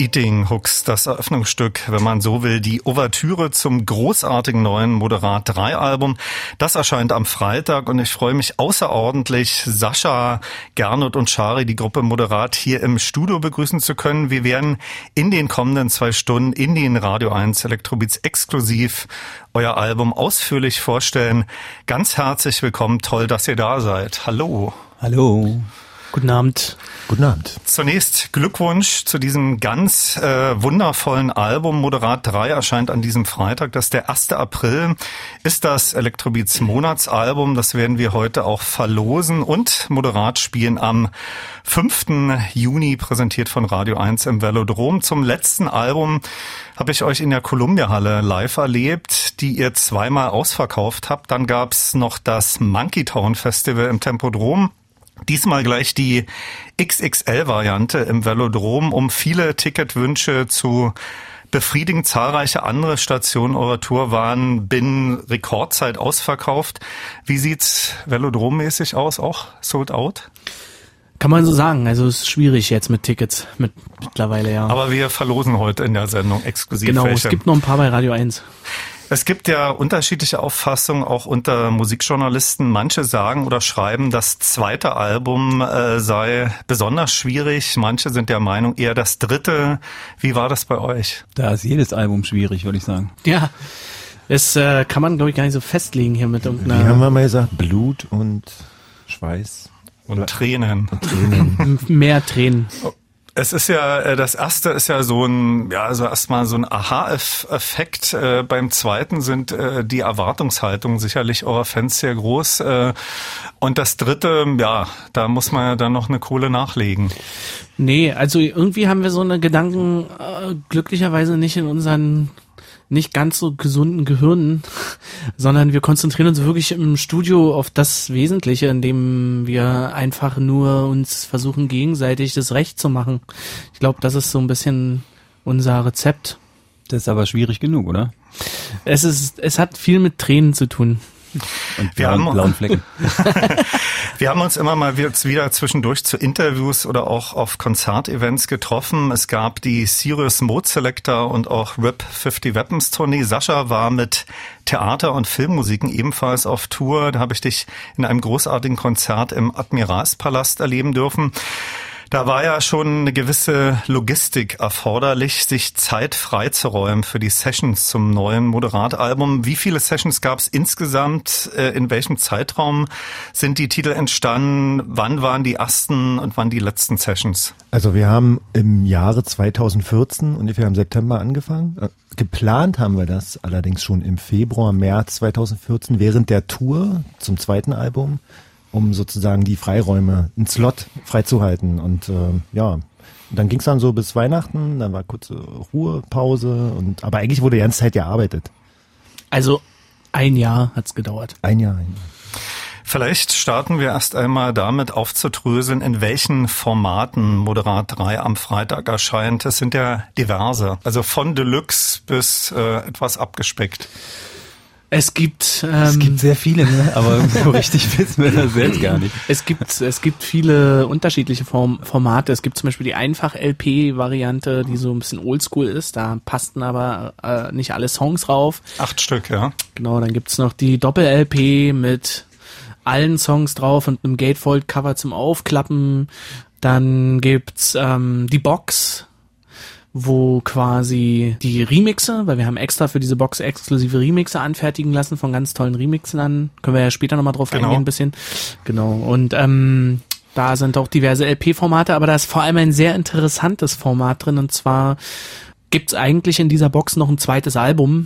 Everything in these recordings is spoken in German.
Eating Hooks, das Eröffnungsstück, wenn man so will, die Ouvertüre zum großartigen neuen Moderat 3 Album. Das erscheint am Freitag und ich freue mich außerordentlich, Sascha, Gernot und Shari, die Gruppe Moderat, hier im Studio begrüßen zu können. Wir werden in den kommenden 2 Stunden in den Radio 1 Electrobeats exklusiv euer Album ausführlich vorstellen. Ganz herzlich willkommen, toll, dass ihr da seid. Hallo. Hallo. Guten Abend. Guten Abend. Zunächst Glückwunsch zu diesem ganz wundervollen Album. Moderat 3 erscheint an diesem Freitag. Das ist der 1. April, ist das Electrobeats Monatsalbum. Das werden wir heute auch verlosen. Und Moderat spielen am 5. Juni, präsentiert von Radio 1 im Velodrom. Zum letzten Album habe ich euch in der Columbia-Halle live erlebt, die ihr 2-mal ausverkauft habt. Dann gab's noch das Monkey Town Festival im Tempodrom. Diesmal gleich die XXL-Variante im Velodrom, um viele Ticketwünsche zu befriedigen. Zahlreiche andere Stationen eurer Tour waren binnen Rekordzeit ausverkauft. Wie sieht's velodrommäßig aus? Auch sold out? Kann man so sagen. Also es ist schwierig jetzt mit Tickets mittlerweile, ja. Aber wir verlosen heute in der Sendung exklusiv genau, welche. Es gibt noch ein paar bei Radio 1. Es gibt ja unterschiedliche Auffassungen auch unter Musikjournalisten. Manche sagen oder schreiben, das zweite Album sei besonders schwierig. Manche sind der Meinung eher das dritte. Wie war das bei euch? Da ist jedes Album schwierig, würde ich sagen. Ja, das kann man, glaube ich, gar nicht so festlegen hier mit irgendeiner... Wie haben wir mal gesagt? Blut und Schweiß. Und Tränen. Mehr Tränen. Es ist ja, das erste ist ja so ein, ja, also erstmal so ein Aha-Effekt. Beim zweiten sind die Erwartungshaltungen sicherlich eurer Fans sehr groß. Und das dritte, ja, da muss man ja dann noch eine Kohle nachlegen. Nee, also irgendwie haben wir so eine Gedanken glücklicherweise nicht in unseren nicht ganz so gesunden Gehirnen, sondern wir konzentrieren uns wirklich im Studio auf das Wesentliche, indem wir einfach nur uns versuchen, gegenseitig das Recht zu machen. Ich glaube, das ist so ein bisschen unser Rezept. Das ist aber schwierig genug, oder? Es hat viel mit Tränen zu tun. Und blauen Flecken. Wir haben uns immer mal wieder zwischendurch zu Interviews oder auch auf Konzertevents getroffen. Es gab die Serious Mode Selector und auch RIP 50 Weapons Tournee. Sascha war mit Theater- und Filmmusiken ebenfalls auf Tour. Da habe ich dich in einem großartigen Konzert im Admiralspalast erleben dürfen. Da war ja schon eine gewisse Logistik erforderlich, sich Zeit freizuräumen für die Sessions zum neuen Moderat-Album. Wie viele Sessions gab es insgesamt? In welchem Zeitraum sind die Titel entstanden? Wann waren die ersten und wann die letzten Sessions? Also wir haben im Jahre 2014 ungefähr im September angefangen. Geplant haben wir das allerdings schon im Februar, März 2014 während der Tour zum zweiten Album, um sozusagen die Freiräume, einen Slot freizuhalten. Und dann ging es dann so bis Weihnachten, dann war kurze Ruhepause, aber eigentlich wurde die ganze Zeit gearbeitet. Also 1 Jahr hat's gedauert. Ein Jahr. Vielleicht starten wir erst einmal damit aufzudröseln, in welchen Formaten Moderat 3 am Freitag erscheint. Es sind ja diverse, also von Deluxe bis etwas abgespeckt. Es gibt sehr viele, ne? Aber so richtig wissen wir das selbst gar nicht. Es gibt viele unterschiedliche Formate. Es gibt zum Beispiel die Einfach-LP-Variante, die so ein bisschen oldschool ist. Da passten aber nicht alle Songs rauf. 8 Stück, ja. Genau, dann gibt's noch die Doppel-LP mit allen Songs drauf und einem Gatefold-Cover zum Aufklappen. Dann gibt's die Box, wo quasi die Remixe, weil wir haben extra für diese Box exklusive Remixe anfertigen lassen von ganz tollen Remixern. Können wir ja später nochmal drauf eingehen ein bisschen. Genau. Und da sind auch diverse LP-Formate, aber da ist vor allem ein sehr interessantes Format drin. Und zwar gibt's eigentlich in dieser Box noch ein zweites Album,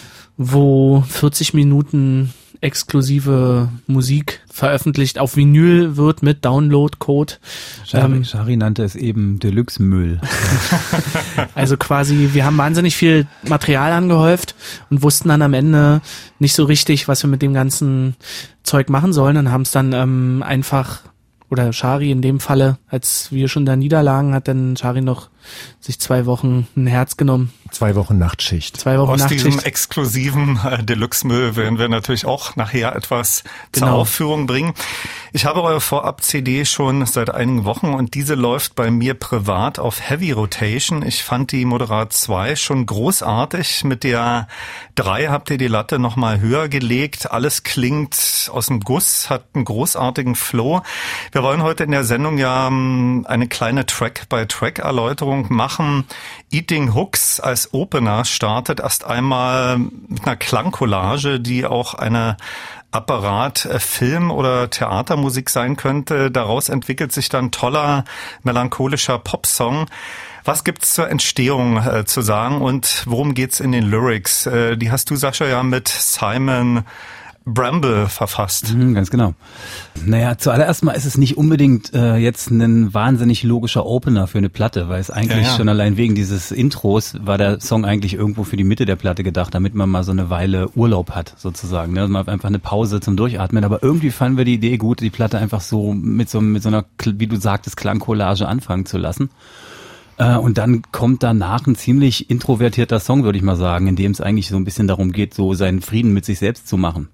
wo 40 Minuten exklusive Musik veröffentlicht auf Vinyl wird mit Download-Code. Shari nannte es eben Deluxe-Müll. Also quasi, wir haben wahnsinnig viel Material angehäuft und wussten dann am Ende nicht so richtig, was wir mit dem ganzen Zeug machen sollen und haben es dann einfach, oder Shari in dem Falle, als wir schon da niederlagen, hat dann Shari noch sich 2 Wochen ein Herz genommen. 2 Wochen Nachtschicht. 2 Wochen Aus Nachtschicht. diesem exklusiven Deluxe-Müll werden wir natürlich auch nachher etwas zur Aufführung bringen. Ich habe eure Vorab-CD schon seit einigen Wochen und diese läuft bei mir privat auf Heavy Rotation. Ich fand die Moderat 2 schon großartig. Mit der 3 habt ihr die Latte nochmal höher gelegt. Alles klingt aus dem Guss, hat einen großartigen Flow. Wir wollen heute in der Sendung ja eine kleine Track-by-Track-Erläuterung machen. Eating Hooks als Opener startet erst einmal mit einer Klangcollage, die auch eine Apparat, Film oder Theatermusik sein könnte. Daraus entwickelt sich dann toller, melancholischer Popsong. Was gibt's zur Entstehung zu sagen und worum geht's in den Lyrics? Die hast du, Sascha, ja mit Simon Bramble verfasst. Ganz genau. Naja, zuallererst mal ist es nicht unbedingt jetzt ein wahnsinnig logischer Opener für eine Platte, weil es eigentlich schon allein wegen dieses Intros war der Song eigentlich irgendwo für die Mitte der Platte gedacht, damit man mal so eine Weile Urlaub hat, sozusagen. Ne? Man hat einfach eine Pause zum Durchatmen, aber irgendwie fanden wir die Idee gut, die Platte einfach so mit so einer, wie du sagtest, Klangcollage anfangen zu lassen. Und dann kommt danach ein ziemlich introvertierter Song, würde ich mal sagen, in dem es eigentlich so ein bisschen darum geht, so seinen Frieden mit sich selbst zu machen.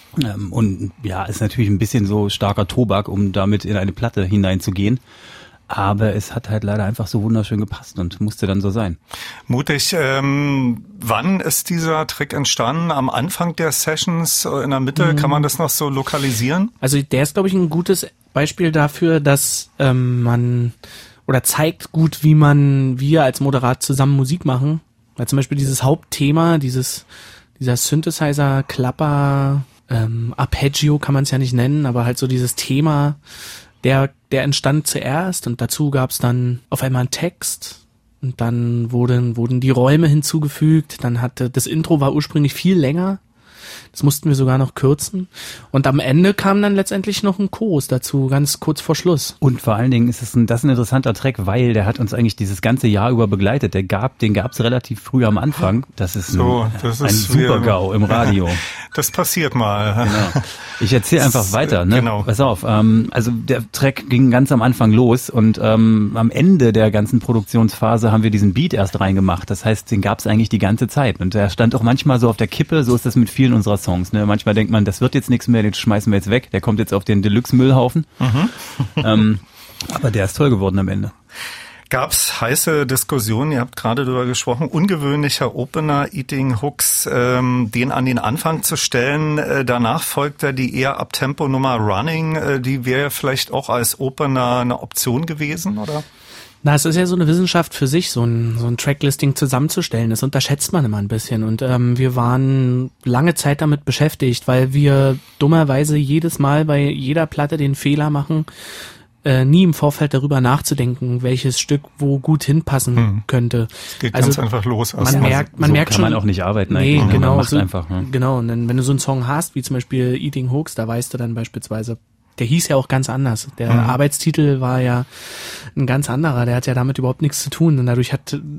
Und ja, ist natürlich ein bisschen so starker Tobak, um damit in eine Platte hineinzugehen. Aber es hat halt leider einfach so wunderschön gepasst und musste dann so sein. Mutig. Wann ist dieser Trick entstanden? Am Anfang der Sessions, in der Mitte? Kann man das noch so lokalisieren? Also der ist, glaube ich, ein gutes Beispiel dafür, dass man oder zeigt gut, wie wir als Moderat zusammen Musik machen. Weil zum Beispiel dieses Hauptthema, dieser Synthesizer, Klapper, Arpeggio kann man es ja nicht nennen, aber halt so dieses Thema, der entstand zuerst und dazu gab es dann auf einmal einen Text und dann wurden die Räume hinzugefügt, dann das Intro war ursprünglich viel länger, das mussten wir sogar noch kürzen und am Ende kam dann letztendlich noch ein Chorus dazu, ganz kurz vor Schluss. Und vor allen Dingen ist das ein interessanter Track, weil der hat uns eigentlich dieses ganze Jahr über begleitet. Den gab's relativ früh am Anfang. Das ist ein Super-GAU im Radio. Das passiert mal. Genau. Ich erzähle einfach weiter. Ne? Genau. Pass auf. Also der Track ging ganz am Anfang los und am Ende der ganzen Produktionsphase haben wir diesen Beat erst reingemacht. Das heißt, den gab's eigentlich die ganze Zeit. Und der stand auch manchmal so auf der Kippe. So ist das mit vielen unserer Songs. Ne? Manchmal denkt man, das wird jetzt nichts mehr, den schmeißen wir jetzt weg. Der kommt jetzt auf den Deluxe-Müllhaufen. Aber der ist toll geworden am Ende. Gab's heiße Diskussionen, ihr habt gerade darüber gesprochen, ungewöhnlicher Opener, Eating Hooks, den an den Anfang zu stellen. Danach folgt ja die eher Abtempo-Nummer Running, die wäre vielleicht auch als Opener eine Option gewesen, oder? Na, es ist ja so eine Wissenschaft für sich, so ein Tracklisting zusammenzustellen. Das unterschätzt man immer ein bisschen. Und wir waren lange Zeit damit beschäftigt, weil wir dummerweise jedes Mal bei jeder Platte den Fehler machen, nie im Vorfeld darüber nachzudenken, welches Stück wo gut hinpassen könnte. Es geht ganz einfach los. Man merkt kann schon, man auch nicht arbeiten. Nee, eigentlich. genau. Man macht einfach. Ne? Genau. Und dann, wenn du so einen Song hast, wie zum Beispiel Eating Hooks, da weißt du dann beispielsweise, der hieß ja auch ganz anders. Der Arbeitstitel war ja ein ganz anderer. Der hat ja damit überhaupt nichts zu tun. Und dadurch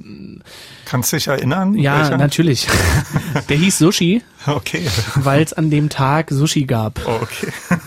Kannst du dich erinnern? Ja, welcher? Natürlich. Der hieß Sushi. Okay. Weil es an dem Tag Sushi gab. Oh, okay.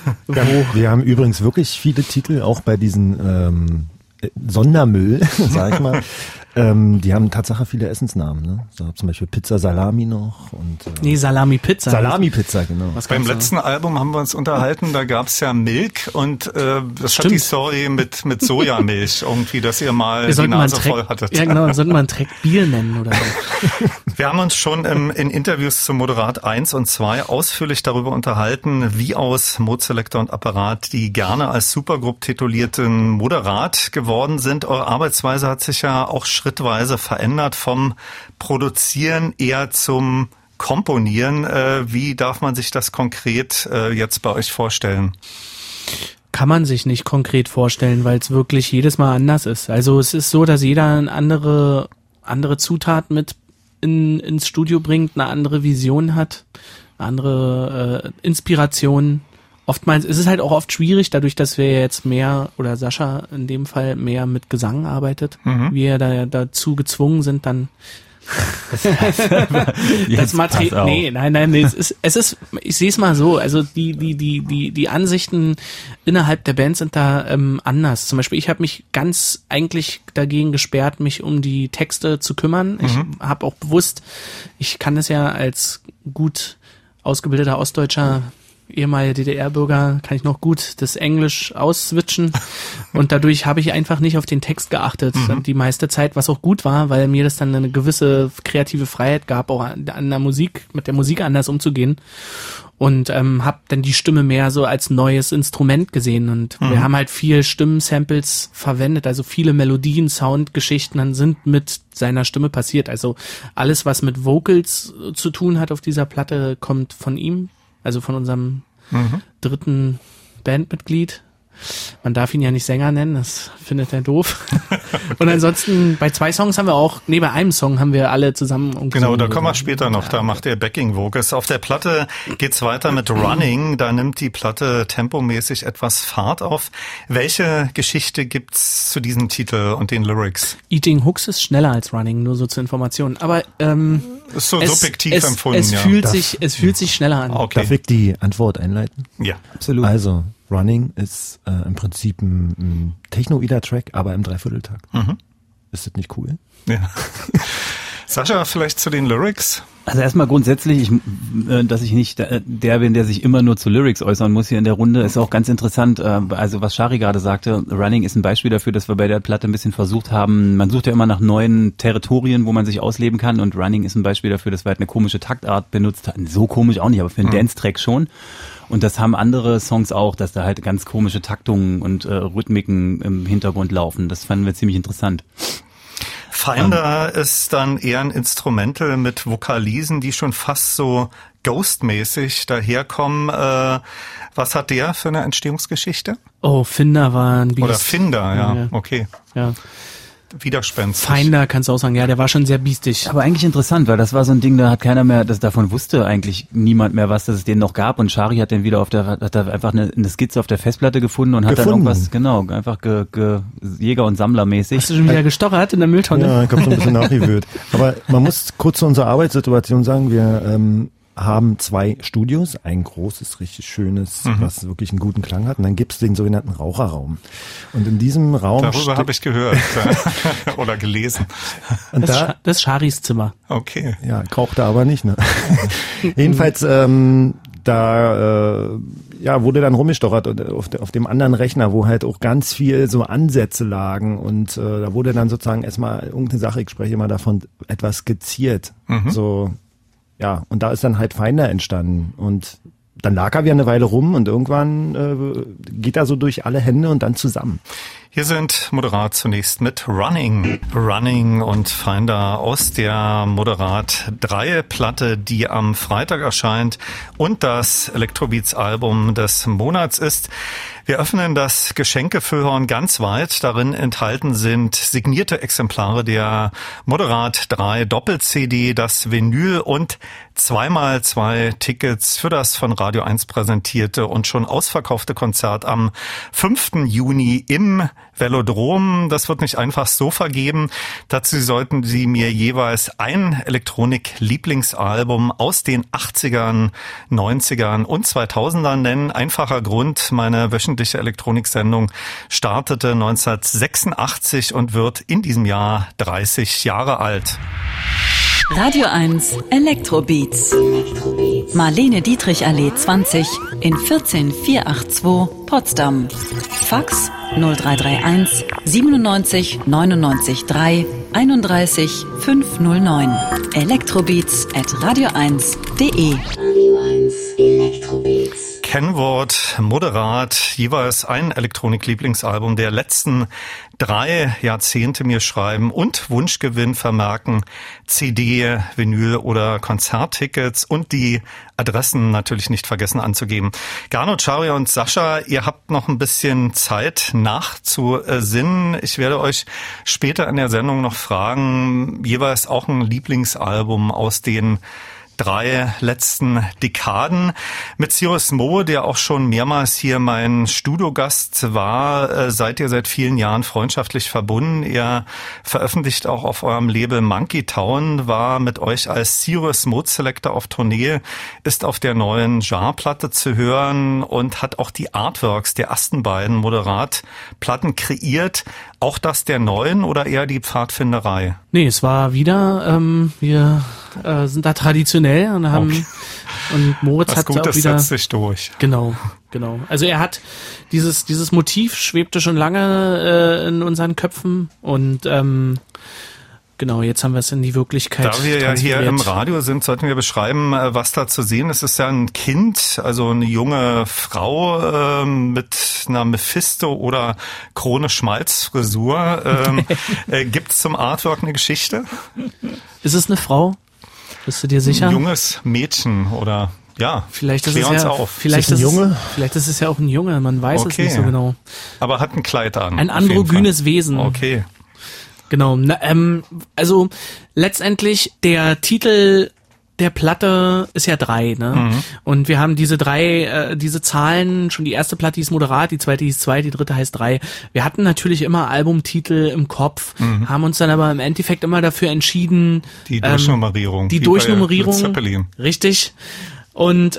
Wir haben übrigens wirklich viele Titel, auch bei diesen Sondermüll, sag ich mal. Die haben Tatsache viele Essensnamen, ne? So, zum Beispiel Pizza Salami noch und nee, Salami-Pizza. Salami-Pizza, genau. Beim letzten Album haben wir uns unterhalten, da gab's ja Milk und das hat die Story mit Sojamilch irgendwie, dass ihr mal die Nase voll hattet. Ja genau, sollten wir einen Track Bier nennen oder so. Wir haben uns schon in Interviews zu Moderat 1 und 2 ausführlich darüber unterhalten, wie aus Modeselektor und Apparat die gerne als Supergroup titulierten Moderat geworden sind. Eure Arbeitsweise hat sich ja auch schrittweise verändert vom Produzieren eher zum Komponieren. Wie darf man sich das konkret jetzt bei euch vorstellen? Kann man sich nicht konkret vorstellen, weil es wirklich jedes Mal anders ist. Also es ist so, dass jeder eine andere Zutat mit ins Studio bringt, eine andere Vision hat, eine andere Inspiration. Oftmals ist es halt auch oft schwierig, dadurch, dass wir jetzt mehr, oder Sascha in dem Fall mehr mit Gesang arbeitet, wir da dazu gezwungen sind, dann Das Material, nein, es ist, ich sehe es mal so, also die Ansichten innerhalb der Band sind da anders. Zum Beispiel, ich habe mich ganz eigentlich dagegen gesperrt, mich um die Texte zu kümmern. Ich habe auch bewusst, ich kann das ja als gut ausgebildeter Ostdeutscher ehemaliger DDR-Bürger, kann ich noch gut das Englisch ausswitchen und dadurch habe ich einfach nicht auf den Text geachtet die meiste Zeit, was auch gut war, weil mir das dann eine gewisse kreative Freiheit gab, auch an der Musik, mit der Musik anders umzugehen und habe dann die Stimme mehr so als neues Instrument gesehen und wir haben halt viel Stimmensamples verwendet, also viele Melodien, Soundgeschichten dann sind mit seiner Stimme passiert, also alles, was mit Vocals zu tun hat auf dieser Platte, kommt von ihm. Also von unserem dritten Bandmitglied. Man darf ihn ja nicht Sänger nennen, das findet er doof. Und ansonsten, bei 2 Songs haben wir auch, bei einem Song haben wir alle zusammen umgesungen. Genau, da kommen wir später noch, da macht er Backing Vocals. Auf der Platte geht's weiter mit Running, da nimmt die Platte tempomäßig etwas Fahrt auf. Welche Geschichte gibt's zu diesem Titel und den Lyrics? Eating Hooks ist schneller als Running, nur so zur Information. Aber ist so subjektiv empfunden, es fühlt sich schneller an. Okay. Darf ich die Antwort einleiten? Ja, absolut. Also, Running ist im Prinzip ein Techno-Ida-Track, aber im Dreivierteltakt. Ist das nicht cool? Ja. Sascha, vielleicht zu den Lyrics? Also erstmal grundsätzlich, dass ich nicht der bin, der sich immer nur zu Lyrics äußern muss hier in der Runde, ist auch ganz interessant. Also was Shari gerade sagte, Running ist ein Beispiel dafür, dass wir bei der Platte ein bisschen versucht haben, man sucht ja immer nach neuen Territorien, wo man sich ausleben kann und Running ist ein Beispiel dafür, dass wir halt eine komische Taktart benutzt haben. So komisch auch nicht, aber für einen Dance-Track schon. Und das haben andere Songs auch, dass da halt ganz komische Taktungen und Rhythmiken im Hintergrund laufen. Das fanden wir ziemlich interessant. Finder ist dann eher ein Instrumental mit Vokalisen, die schon fast so Ghost-mäßig daherkommen. Was hat der für eine Entstehungsgeschichte? Oh, Finder war ein Biest. Oder Finder, ja. Okay. Ja. Widerspenstig. Finder kannst du auch sagen, ja, der war schon sehr biestig. Aber eigentlich interessant, weil das war so ein Ding, da hat keiner mehr, davon wusste eigentlich niemand mehr was, dass es den noch gab und Shari hat den wieder hat da einfach eine Skizze auf der Festplatte gefunden und hat dann irgendwas, einfach Jäger- und Sammlermäßig. Hast du schon wieder gestochert in der Mülltonne? Ja, ich hab so ein bisschen nachgewühlt. Aber man muss kurz zu unserer Arbeitssituation sagen, wir haben 2 Studios, ein großes, richtig schönes, was wirklich einen guten Klang hat. Und dann gibt's den sogenannten Raucherraum. Und in diesem Raum... Darüber habe ich gehört oder gelesen. Und das ist Charis Zimmer. Okay. Ja, raucht er aber nicht, ne? Jedenfalls, wurde dann rumgestochert auf dem anderen Rechner, wo halt auch ganz viel so Ansätze lagen und da wurde dann sozusagen erstmal irgendeine Sache, ich spreche immer davon, etwas skizziert. So... Ja, und da ist dann halt Finder entstanden und dann lag er wieder eine Weile rum und irgendwann geht er so durch alle Hände und dann zusammen. Hier sind Moderat zunächst mit Running und Finder aus der Moderat 3 Platte, die am Freitag erscheint und das Electrobeats-Album des Monats ist. Wir öffnen das Geschenkefüllhorn ganz weit. Darin enthalten sind signierte Exemplare der Moderat 3 Doppel-CD, das Vinyl und 2x2 Tickets für das von Radio 1 präsentierte und schon ausverkaufte Konzert am 5. Juni im Velodrom. Das wird nicht einfach so vergeben. Dazu sollten Sie mir jeweils ein Elektronik-Lieblingsalbum aus den 80ern, 90ern und 2000ern nennen. Einfacher Grund, meine wöchentliche Elektroniksendung startete 1986 und wird in diesem Jahr 30 Jahre alt. Radio 1 Elektrobeats. Marlene Dietrich Allee 20 in 14482 Potsdam. Fax 0331 97 99 3 31 509. Elektrobeats@radio1.de. Radio 1 Elektrobeats. Kennwort, Moderat, jeweils ein Elektronik-Lieblingsalbum der letzten 3 Jahrzehnte mir schreiben und Wunschgewinn vermerken, CD, Vinyl oder Konzerttickets und die Adressen natürlich nicht vergessen anzugeben. Gernot, Shari und Sascha, ihr habt noch ein bisschen Zeit nachzusinnen. Ich werde euch später in der Sendung noch fragen, jeweils auch ein Lieblingsalbum aus den 3 letzten Dekaden. Mit Cyrus Moe, der auch schon mehrmals hier mein Studiogast war, seid ihr seit vielen Jahren freundschaftlich verbunden. Ihr veröffentlicht auch auf eurem Label Monkey Town, war mit euch als Cyrus Moe Selector auf Tournee, ist auf der neuen Jar-Platte zu hören und hat auch die Artworks der ersten beiden Moderat-Platten kreiert. Auch das der neuen oder eher die Pfadfinderei? Nee, es war wieder, wir sind da traditionell und haben und Moritz was hat Gutes auch wieder setzt sich durch. Genau. Also er hat dieses Motiv schwebte schon lange in unseren Köpfen und genau, jetzt haben wir es in die Wirklichkeit Da wir ja hier transferiert. im Radio sind, sollten wir beschreiben, was da zu sehen ist. Es ist ja ein Kind, also eine junge Frau mit einer Mephisto- oder Krone-Schmalz-Frisur. Gibt's zum Artwork eine Geschichte? Ist es eine Frau? Bist du dir sicher? Ein junges Mädchen oder... Ja, Vielleicht ist klär es uns ja, auf. vielleicht Ist es ein Junge? Vielleicht ist es ja auch ein Junge, man weiß es Okay. nicht so genau. Aber hat ein Kleid an. Ein auf jeden androgynes Fall. Wesen. Okay. Genau. Also letztendlich der Titel der Platte ist ja 3, ne? Und wir haben diese 3, diese Zahlen, schon die erste Platte hieß Moderat, die zweite hieß 2, die dritte heißt 3. Wir hatten natürlich immer Albumtitel im Kopf, haben uns dann aber im Endeffekt immer dafür entschieden, Die Durchnummerierung. die wie Durchnummerierung, bei Led Zeppelin. richtig. Und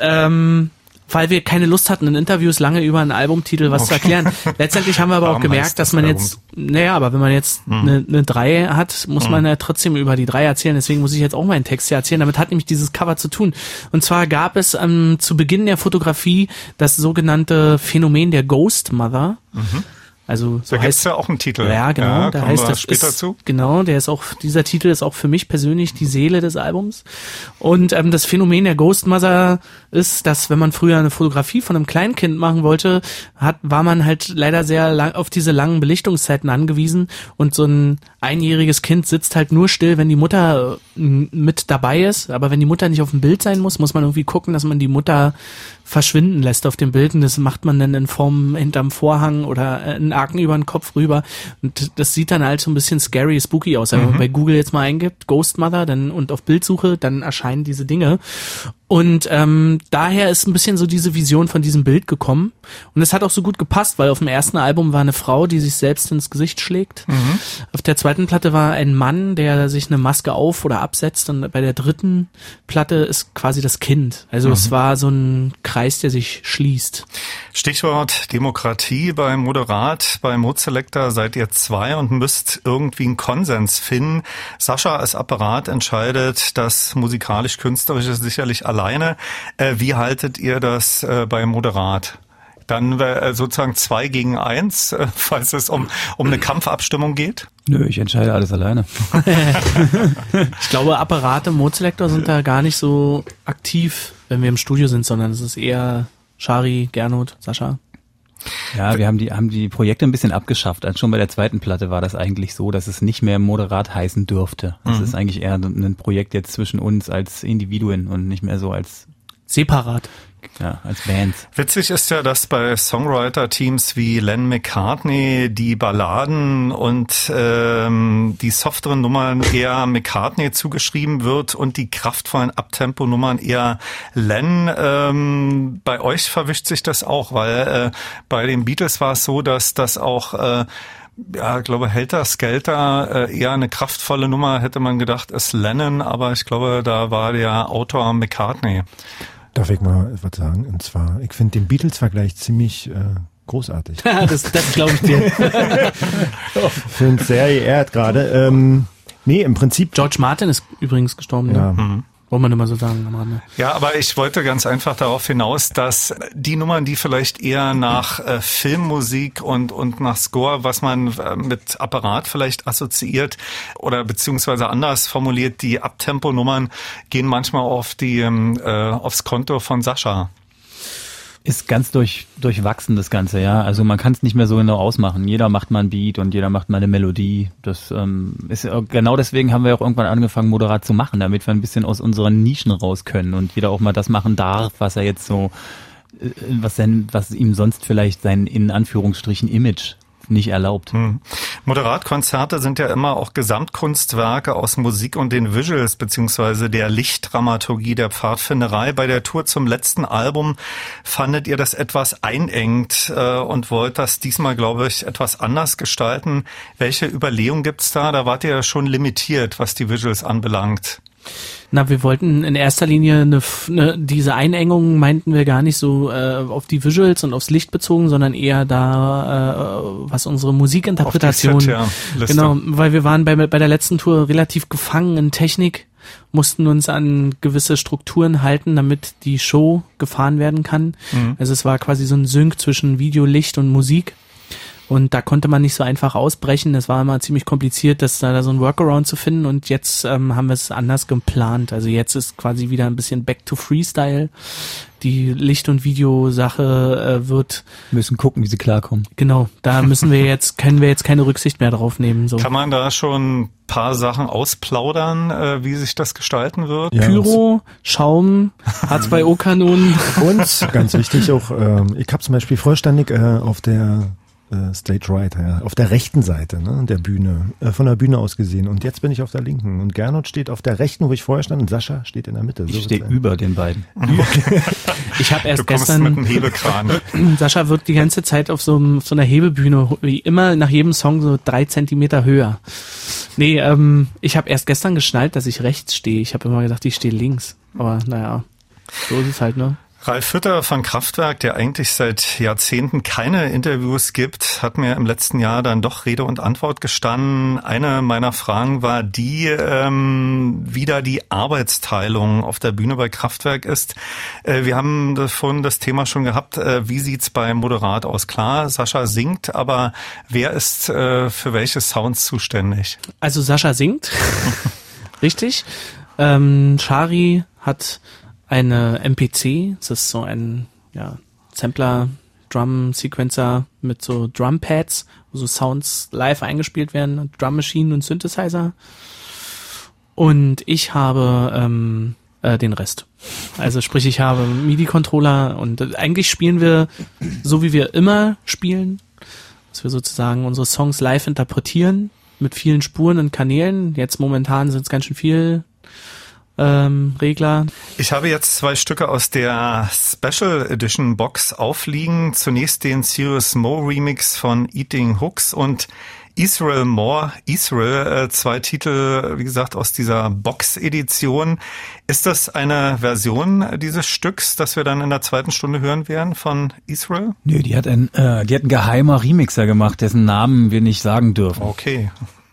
weil wir keine Lust hatten, in Interviews lange über einen Albumtitel was zu erklären. Letztendlich haben wir aber auch Warum gemerkt, heißt dass das man Album jetzt, aber wenn man jetzt eine 3 hat, muss man ja trotzdem über die 3 erzählen. Deswegen muss ich jetzt auch meinen Text hier erzählen. Damit hat nämlich dieses Cover zu tun. Und zwar gab es zu Beginn der Fotografie das sogenannte Phänomen der Ghost Mother. Also so Da gibt's heißt ja auch einen Titel. ja, genau, da kommen heißt wir das später ist, zu. genau, dieser Titel ist auch für mich persönlich die Seele des Albums. Und das Phänomen der Ghost Mother ist, dass wenn man früher eine Fotografie von einem Kleinkind machen wollte, war man halt leider sehr lang auf diese langen Belichtungszeiten angewiesen und so ein einjähriges Kind sitzt halt nur still, wenn die Mutter mit dabei ist, aber wenn die Mutter nicht auf dem Bild sein muss man irgendwie gucken, dass man die Mutter verschwinden lässt auf dem Bild und das macht man dann in Form hinterm Vorhang oder einen Arken über den Kopf rüber und das sieht dann halt so ein bisschen scary, spooky aus. Wenn man bei Google jetzt mal eingibt, Ghost Mother und auf Bildsuche, dann erscheinen diese Dinge. Und daher ist ein bisschen so diese Vision von diesem Bild gekommen. Und es hat auch so gut gepasst, weil auf dem ersten Album war eine Frau, die sich selbst ins Gesicht schlägt. Auf der zweiten Platte war ein Mann, der sich eine Maske auf- oder absetzt. Und bei der dritten Platte ist quasi das Kind. Also es war so ein Kreis, der sich schließt. Stichwort Demokratie beim Moderat, beim Moe Selector seid ihr 2 und müsst irgendwie einen Konsens finden. Sascha als Apparat entscheidet das musikalisch-künstlerische sicherlich alleine. Wie haltet ihr das beim Moderat? Dann sozusagen 2 gegen 1, falls es um eine Kampfabstimmung geht? Nö, ich entscheide alles alleine. Ich glaube, Apparate, Moe Selector sind da gar nicht so aktiv, wenn wir im Studio sind, sondern es ist eher Shari, Gernot, Sascha. Ja, wir haben die Projekte ein bisschen abgeschafft. Also schon bei der zweiten Platte war das eigentlich so, dass es nicht mehr Moderat heißen dürfte. Es ist eigentlich eher ein Projekt jetzt zwischen uns als Individuen und nicht mehr so als Separat. als Bands. Witzig ist ja, dass bei Songwriter-Teams wie Len McCartney die Balladen und die softeren Nummern eher McCartney zugeschrieben wird und die kraftvollen Abtempo-Nummern eher Len. Bei euch verwischt sich das auch, weil bei den Beatles war es so, dass das auch ich glaube, Helter Skelter, eher eine kraftvolle Nummer, hätte man gedacht, ist Lennon, aber ich glaube, da war der Autor McCartney. Darf ich mal was sagen? Und zwar, ich finde den Beatles-Vergleich ziemlich großartig. Das glaube ich dir. Ich finde es sehr geehrt gerade. Nee, im Prinzip... George Martin ist übrigens gestorben. Ja. Ne? Wollen wir immer so sagen am Rande. Ja, aber ich wollte ganz einfach darauf hinaus, dass die Nummern, die vielleicht eher nach Filmmusik und nach Score, was man mit Apparat vielleicht assoziiert oder beziehungsweise anders formuliert, die Abtempo-Nummern gehen manchmal auf aufs Konto von Sascha. Ist ganz durchwachsen das Ganze, ja. Also man kann es nicht mehr so genau ausmachen. Jeder macht mal ein Beat und jeder macht mal eine Melodie. Das ist genau deswegen haben wir auch irgendwann angefangen, Moderat zu machen, damit wir ein bisschen aus unseren Nischen raus können und jeder auch mal das machen darf, was er jetzt so, was ihm sonst vielleicht sein in Anführungsstrichen Image nicht erlaubt. Moderatkonzerte sind ja immer auch Gesamtkunstwerke aus Musik und den Visuals beziehungsweise der Lichtdramaturgie der Pfadfinderei. Bei der Tour zum letzten Album fandet ihr das etwas einengt und wollt das diesmal, glaube ich, etwas anders gestalten. Welche Überlegung gibt's da? Da wart ihr ja schon limitiert, was die Visuals anbelangt. Na, wir wollten in erster Linie diese Einengung meinten wir gar nicht so auf die Visuals und aufs Licht bezogen, sondern eher da, was unsere Musikinterpretation. Genau, weil wir waren bei der letzten Tour relativ gefangen in Technik, mussten uns an gewisse Strukturen halten, damit die Show gefahren werden kann. Also es war quasi so ein Sync zwischen Video, Licht und Musik. Und da konnte man nicht so einfach ausbrechen. Es war immer ziemlich kompliziert, da so ein Workaround zu finden. Und jetzt haben wir es anders geplant. Also jetzt ist quasi wieder ein bisschen Back to Freestyle. Die Licht- und Videosache müssen gucken, wie sie klarkommen. Genau, da können wir jetzt keine Rücksicht mehr drauf nehmen. So. Kann man da schon ein paar Sachen ausplaudern, wie sich das gestalten wird? Ja, Pyro, Schaum, H2O-Kanonen. Und ganz wichtig auch, ich habe zum Beispiel vollständig auf der Stage Right, ja, auf der rechten Seite, ne, der Bühne, von der Bühne aus gesehen. Und jetzt bin ich auf der linken. Und Gernot steht auf der rechten, wo ich vorher stand, und Sascha steht in der Mitte. Ich stehe über den beiden. Ich habe erst du kommst gestern mit einem Hebekran. Sascha wird die ganze Zeit auf so einer Hebebühne, wie immer nach jedem Song so 3 Zentimeter höher. Nee, ich habe erst gestern geschnallt, dass ich rechts stehe. Ich habe immer gedacht, ich stehe links. Aber naja, so ist es halt, ne? Ralf Hütter von Kraftwerk, der eigentlich seit Jahrzehnten keine Interviews gibt, hat mir im letzten Jahr dann doch Rede und Antwort gestanden. Eine meiner Fragen war die, wie da die Arbeitsteilung auf der Bühne bei Kraftwerk ist. Wir haben vorhin das Thema schon gehabt, wie sieht's bei Moderat aus? Klar, Sascha singt, aber wer ist für welche Sounds zuständig? Also Sascha singt, richtig. Shari hat eine MPC, das ist so ein Sampler, Drum-Sequencer mit so Drumpads, wo so Sounds live eingespielt werden, Drum-Machine und Synthesizer. Und ich habe den Rest. Also sprich, ich habe MIDI-Controller und eigentlich spielen wir so, wie wir immer spielen, dass wir sozusagen unsere Songs live interpretieren mit vielen Spuren und Kanälen. Jetzt momentan sind es ganz schön viel Regler. Ich habe jetzt 2 Stücke aus der Special Edition Box aufliegen. Zunächst den Serious Mo Remix von Eating Hooks und Israel More. Israel, 2 Titel, wie gesagt, aus dieser Box-Edition. Ist das eine Version dieses Stücks, das wir dann in der 2. Stunde hören werden von Israel? Nö, die hat ein geheimer Remixer gemacht, dessen Namen wir nicht sagen dürfen. Okay.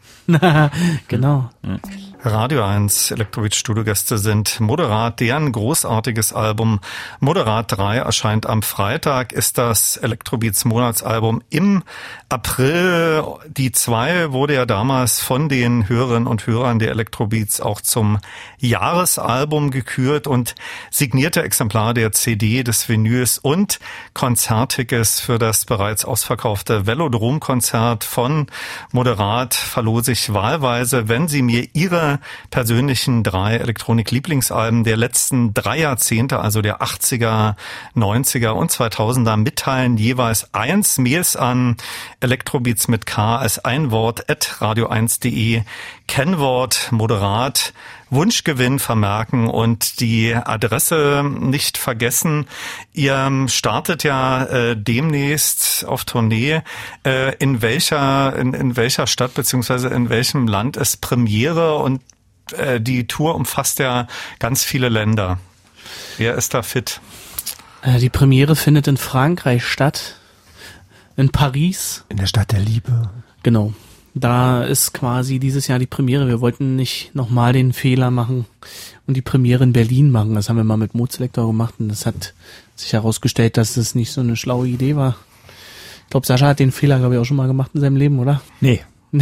Genau. Radio 1 Elektrobeats Studiogäste sind Moderat, deren großartiges Album Moderat 3 erscheint am Freitag, ist das Elektrobeats Monatsalbum im April. Die 2 wurde ja damals von den Hörerinnen und Hörern der Elektrobeats auch zum Jahresalbum gekürt und signierte Exemplar der CD, des Vinyls und Konzerttickets für das bereits ausverkaufte Velodrom-Konzert von Moderat verlose ich wahlweise, wenn Sie mir Ihre persönlichen 3 Elektronik-Lieblingsalben der letzten 3 Jahrzehnte, also der 80er, 90er und 2000er mitteilen, jeweils 1 Mails an Elektrobeats mit K als ein Wort @radio1.de, Kennwort Moderat, Wunschgewinn vermerken und die Adresse nicht vergessen. Ihr startet ja demnächst auf Tournee. In welcher Stadt beziehungsweise in welchem Land ist Premiere? Und die Tour umfasst ja ganz viele Länder. Wer ist da fit? Die Premiere findet in Frankreich statt, in Paris. In der Stadt der Liebe. Genau. Da ist quasi dieses Jahr die Premiere. Wir wollten nicht nochmal den Fehler machen und die Premiere in Berlin machen. Das haben wir mal mit Moodselektor gemacht und das hat sich herausgestellt, dass das nicht so eine schlaue Idee war. Ich glaube, Sascha hat den Fehler, glaube ich, auch schon mal gemacht in seinem Leben, oder? Nee.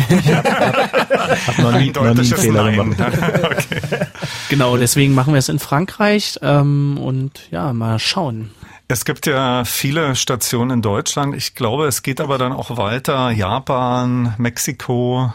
Hab noch nie einen Fehler gemacht. Okay. Genau, deswegen machen wir es in Frankreich und ja, mal schauen. Es gibt ja viele Stationen in Deutschland. Ich glaube, es geht aber dann auch weiter. Japan, Mexiko.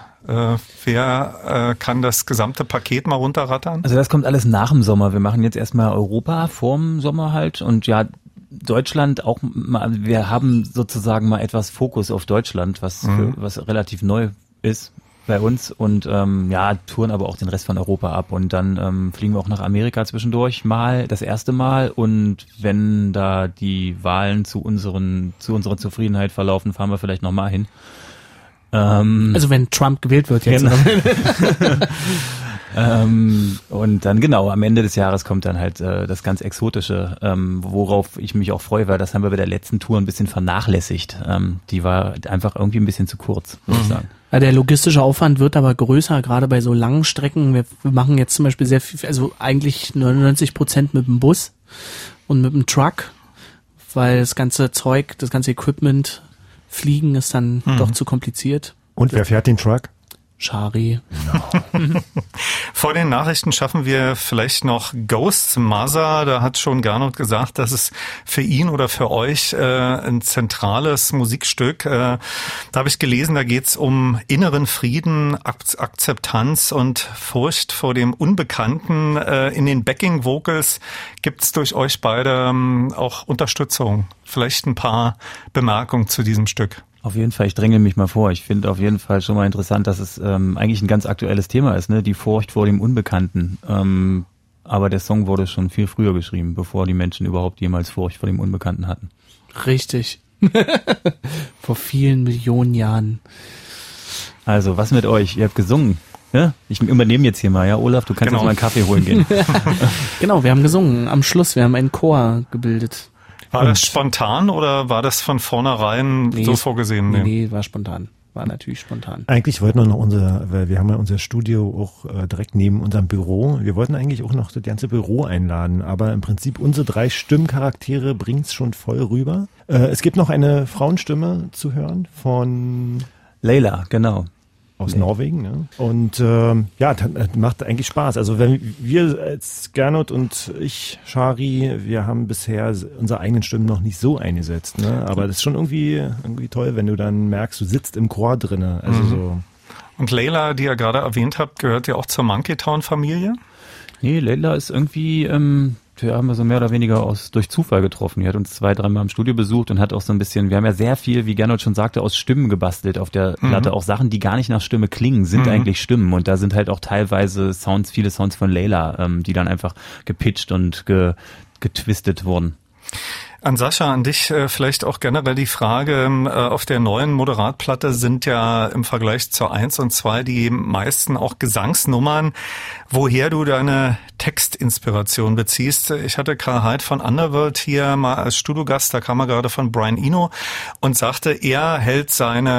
Wer kann das gesamte Paket mal runterrattern? Also das kommt alles nach dem Sommer. Wir machen jetzt erstmal Europa vorm Sommer halt und ja, Deutschland auch mal, wir haben sozusagen mal etwas Fokus auf Deutschland, was relativ neu ist bei uns und touren aber auch den Rest von Europa ab und dann fliegen wir auch nach Amerika zwischendurch das erste Mal und wenn da die Wahlen zu unserer Zufriedenheit verlaufen, fahren wir vielleicht nochmal hin. Also wenn Trump gewählt wird jetzt. Genau. Und dann am Ende des Jahres kommt dann halt das ganz Exotische, worauf ich mich auch freue, weil das haben wir bei der letzten Tour ein bisschen vernachlässigt. Die war einfach irgendwie ein bisschen zu kurz, würde ich sagen. Ja, der logistische Aufwand wird aber größer, gerade bei so langen Strecken. Wir machen jetzt zum Beispiel sehr viel, also eigentlich 99% mit dem Bus und mit dem Truck, weil das ganze Zeug, das ganze Equipment, Fliegen ist dann doch zu kompliziert. Und wer fährt den Truck? Shari. No. Vor den Nachrichten schaffen wir vielleicht noch Ghost Mother. Da hat schon Gernot gesagt, das ist für ihn oder für euch ein zentrales Musikstück. Da habe ich gelesen, da geht's um inneren Frieden, Akzeptanz und Furcht vor dem Unbekannten. In den Backing Vocals gibt's durch euch beide auch Unterstützung. Vielleicht ein paar Bemerkungen zu diesem Stück. Auf jeden Fall, ich dränge mich mal vor. Ich finde auf jeden Fall schon mal interessant, dass es eigentlich ein ganz aktuelles Thema ist, ne? Die Furcht vor dem Unbekannten. Aber der Song wurde schon viel früher geschrieben, bevor die Menschen überhaupt jemals Furcht vor dem Unbekannten hatten. Richtig. Vor vielen Millionen Jahren. Also, was mit euch? Ihr habt gesungen. Ja? Ich übernehme jetzt hier mal, ja, Olaf, du kannst jetzt mal einen Kaffee holen gehen. Genau, wir haben gesungen. Am Schluss, wir haben einen Chor gebildet. War das spontan oder war das von vornherein so vorgesehen? Nee, war spontan. War natürlich spontan. Eigentlich wollten wir noch weil wir haben ja unser Studio auch direkt neben unserem Büro. Wir wollten eigentlich auch noch das ganze Büro einladen, aber im Prinzip unsere 3 Stimmcharaktere bringt's schon voll rüber. Es gibt noch eine Frauenstimme zu hören von Leila, genau. Aus Norwegen, ne? Und das macht eigentlich Spaß. Also wenn wir als Gernot und ich, Shari, wir haben bisher unsere eigenen Stimmen noch nicht so eingesetzt, ne? Aber das ist schon irgendwie toll, wenn du dann merkst, du sitzt im Chor drinne. Also so. Und Leila, die ihr gerade erwähnt habt, gehört ja auch zur Monkey Town Familie? Nee, Leila ist irgendwie, die haben wir so mehr oder weniger durch Zufall getroffen. Die hat uns 2-3 Mal im Studio besucht und hat auch so ein bisschen, wir haben ja sehr viel, wie Gernot schon sagte, aus Stimmen gebastelt auf der Platte. Auch Sachen, die gar nicht nach Stimme klingen, sind eigentlich Stimmen. Und da sind halt auch teilweise viele Sounds von Leila, die dann einfach gepitcht und getwistet wurden. An Sascha, an dich vielleicht auch generell die Frage, auf der neuen Moderat-Platte sind ja im Vergleich zur 1 und 2 die meisten auch Gesangsnummern, woher du deine Textinspiration beziehst. Ich hatte Karl Heid von Underworld hier mal als Studiogast, da kam er gerade von Brian Eno und sagte, er hält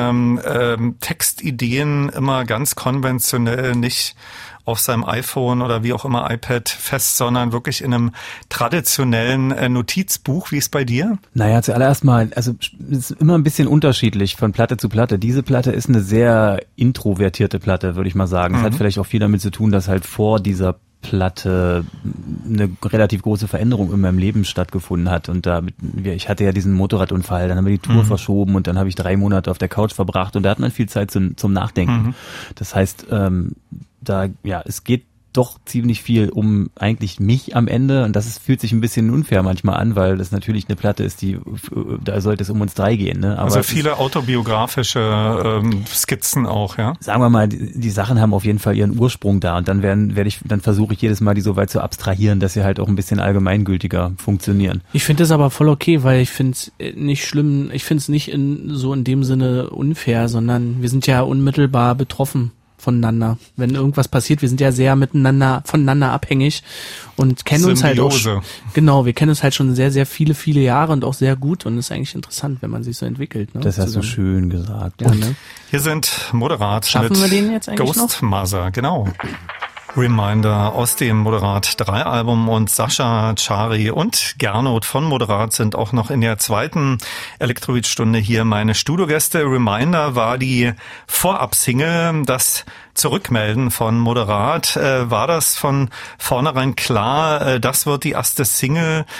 seine Textideen immer ganz konventionell, nicht auf seinem iPhone oder wie auch immer iPad fest, sondern wirklich in einem traditionellen Notizbuch. Wie ist bei dir? Naja, zuallererst mal, also es ist immer ein bisschen unterschiedlich von Platte zu Platte. Diese Platte ist eine sehr introvertierte Platte, würde ich mal sagen. Es hat vielleicht auch viel damit zu tun, dass halt vor dieser Platte eine relativ große Veränderung in meinem Leben stattgefunden hat und ich hatte ja diesen Motorradunfall, dann haben wir die Tour verschoben und dann habe ich 3 Monate auf der Couch verbracht und da hat man viel Zeit zum Nachdenken. Das heißt, es geht doch ziemlich viel um eigentlich mich am Ende und fühlt sich ein bisschen unfair manchmal an, weil das natürlich eine Platte ist, da sollte es um uns 3 gehen. Ne? Aber also viele autobiografische Skizzen auch, ja? Sagen wir mal, die Sachen haben auf jeden Fall ihren Ursprung da und dann versuche ich jedes Mal, die so weit zu abstrahieren, dass sie halt auch ein bisschen allgemeingültiger funktionieren. Ich finde das aber voll okay, weil ich finde es nicht schlimm, ich finde es nicht in dem Sinne unfair, sondern wir sind ja unmittelbar betroffen voneinander. Wenn irgendwas passiert, wir sind ja sehr voneinander abhängig und kennen uns halt auch. Genau, wir kennen uns halt schon sehr, sehr viele, viele Jahre und auch sehr gut und ist eigentlich interessant, wenn man sich so entwickelt. Ne, das hast du schön gesagt. Ja, ne? Hier sind Moderat Schaffen mit wir den jetzt eigentlich Ghost Mother, genau. Reminder aus dem Moderat 3 Album und Sascha, Chari und Gernot von Moderat sind auch noch in der 2. Elektrobeat-Stunde hier meine Studiogäste. Reminder war die Vorab-Single, das Zurückmelden von Moderat. War das von vornherein klar, das wird die erste Single?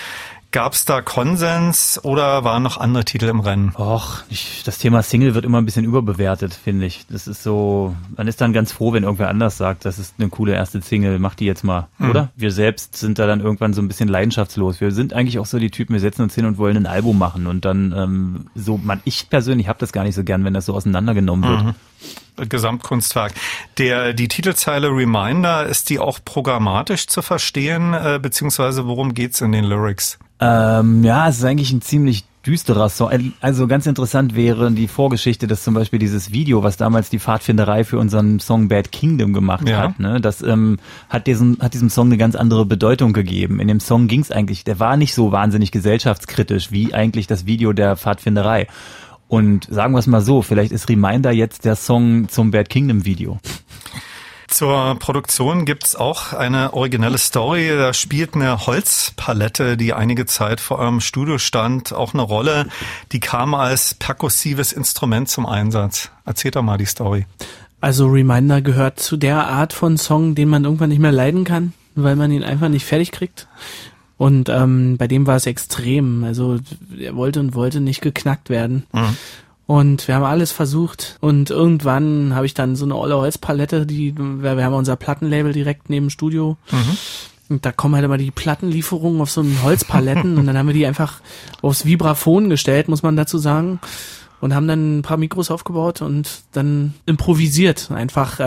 Gab's da Konsens oder waren noch andere Titel im Rennen? Das Thema Single wird immer ein bisschen überbewertet, finde ich. Das ist so, man ist dann ganz froh, wenn irgendwer anders sagt, das ist eine coole erste Single, mach die jetzt mal, oder? Wir selbst sind da dann irgendwann so ein bisschen leidenschaftslos. Wir sind eigentlich auch so die Typen, wir setzen uns hin und wollen ein Album machen und dann ich persönlich habe das gar nicht so gern, wenn das so auseinandergenommen wird. Gesamtkunstwerk. Die Titelzeile Reminder, ist die auch programmatisch zu verstehen, beziehungsweise worum geht's in den Lyrics? Es ist eigentlich ein ziemlich düsterer Song. Also ganz interessant wäre die Vorgeschichte, dass zum Beispiel dieses Video, was damals die Pfadfinderei für unseren Song Bad Kingdom gemacht hat, ne, das hat diesem Song eine ganz andere Bedeutung gegeben. In dem Song ging's eigentlich, der war nicht so wahnsinnig gesellschaftskritisch wie eigentlich das Video der Pfadfinderei. Und sagen wir es mal so, vielleicht ist Reminder jetzt der Song zum Bad Kingdom Video. Zur Produktion gibt's auch eine originelle Story. Da spielt eine Holzpalette, die einige Zeit vor eurem Studio stand, auch eine Rolle. Die kam als perkussives Instrument zum Einsatz. Erzählt doch mal die Story. Also Reminder gehört zu der Art von Song, den man irgendwann nicht mehr leiden kann, weil man ihn einfach nicht fertig kriegt. Und bei dem war es extrem. Also er wollte nicht geknackt werden. Und wir haben alles versucht. Und irgendwann habe ich dann so eine olle Holzpalette, wir haben unser Plattenlabel direkt neben dem Studio. Und da kommen halt immer die Plattenlieferungen auf so einen Holzpaletten. Und dann haben wir die einfach aufs Vibraphon gestellt, muss man dazu sagen. Und haben dann ein paar Mikros aufgebaut und dann improvisiert. Einfach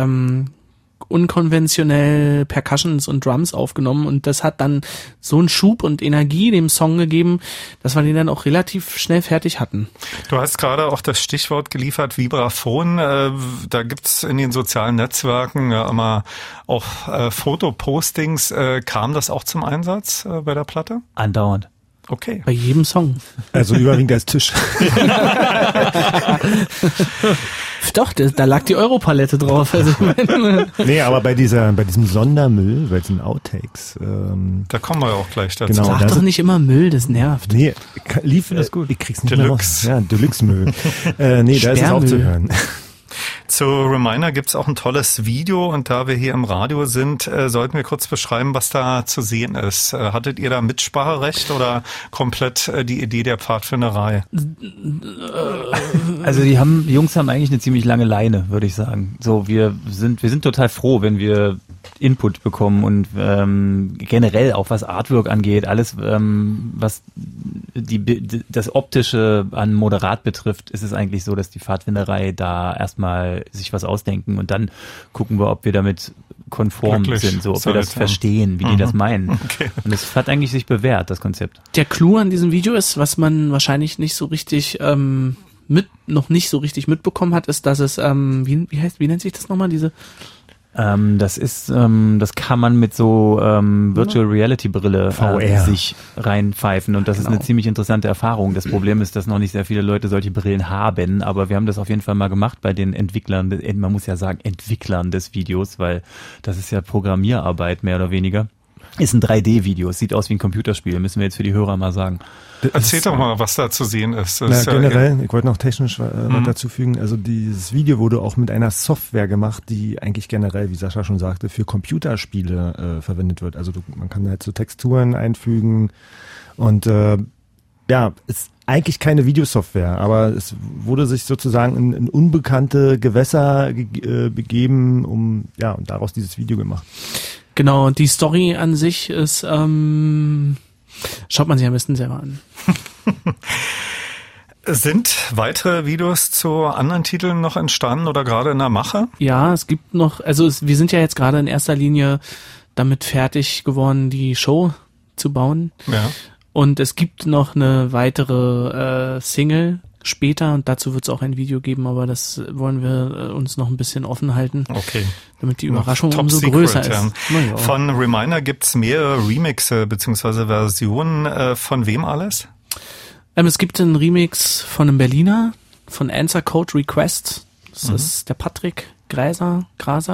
unkonventionell Percussions und Drums aufgenommen und das hat dann so einen Schub und Energie dem Song gegeben, dass wir den dann auch relativ schnell fertig hatten. Du hast gerade auch das Stichwort geliefert, Vibraphon. Da gibt's in den sozialen Netzwerken ja immer auch Fotopostings. Kam das auch zum Einsatz bei der Platte? Andauernd. Okay. Bei jedem Song. Also überwiegend als Tisch. Doch, da lag die Europalette drauf. Also, nee, aber bei diesem Sondermüll, bei diesen Outtakes. Da kommen wir ja auch gleich dazu. Genau, sag doch nicht immer Müll, das nervt. Nee, lief das gut. Ich krieg's nicht Deluxe. mehr raus. Ja, Deluxe-Müll. Nee, da ist es auch zu hören. Zu Reminder gibt's auch ein tolles Video und da wir hier im Radio sind, sollten wir kurz beschreiben, was da zu sehen ist. Hattet ihr da Mitspracherecht oder komplett die Idee der Pfadfinderei? Also die Jungs haben eigentlich eine ziemlich lange Leine, würde ich sagen. So, wir sind total froh, wenn wir Input bekommen und generell auch was Artwork angeht, alles was das Optische an Moderat betrifft, ist es eigentlich so, dass die Pfadfinderei da erstmal sich was ausdenken und dann gucken wir, ob wir damit konform sind, so ob wir das verstehen, wie die das meinen. Okay. Und es hat eigentlich sich bewährt, das Konzept. Der Clou an diesem Video ist, was man wahrscheinlich nicht so richtig noch nicht so richtig mitbekommen hat, ist, dass es wie nennt sich das nochmal, diese das kann man mit so Virtual Reality Brille sich reinpfeifen und das ist eine ziemlich interessante Erfahrung. Das Problem ist, dass noch nicht sehr viele Leute solche Brillen haben, aber wir haben das auf jeden Fall mal gemacht bei den Entwicklern, man muss ja sagen Entwicklern des Videos, weil das ist ja Programmierarbeit mehr oder weniger. Ist ein 3D-Video, es sieht aus wie ein Computerspiel, müssen wir jetzt für die Hörer mal sagen. Erzähl doch mal, was da zu sehen ist. Generell, ich wollte noch technisch was dazu fügen, also dieses Video wurde auch mit einer Software gemacht, die eigentlich generell, wie Sascha schon sagte, für Computerspiele verwendet wird. Also man kann halt so Texturen einfügen und ist eigentlich keine Videosoftware, aber es wurde sich sozusagen in unbekannte Gewässer begeben, und daraus dieses Video gemacht. Genau, die Story an sich ist, schaut man sich am besten selber an. Sind weitere Videos zu anderen Titeln noch entstanden oder gerade in der Mache? Ja, es gibt noch, wir sind ja jetzt gerade in erster Linie damit fertig geworden, die Show zu bauen. Ja. Und es gibt noch eine weitere Single später und dazu wird es auch ein Video geben, aber das wollen wir uns noch ein bisschen offen halten. Okay. Damit die Überraschung Top umso Secret, größer ist. Ja. Von Reminder gibt's mehrere Remixe bzw. Versionen. Von wem alles? Es gibt einen Remix von einem Berliner, von Answer Code Request. Das ist der Patrick Graser,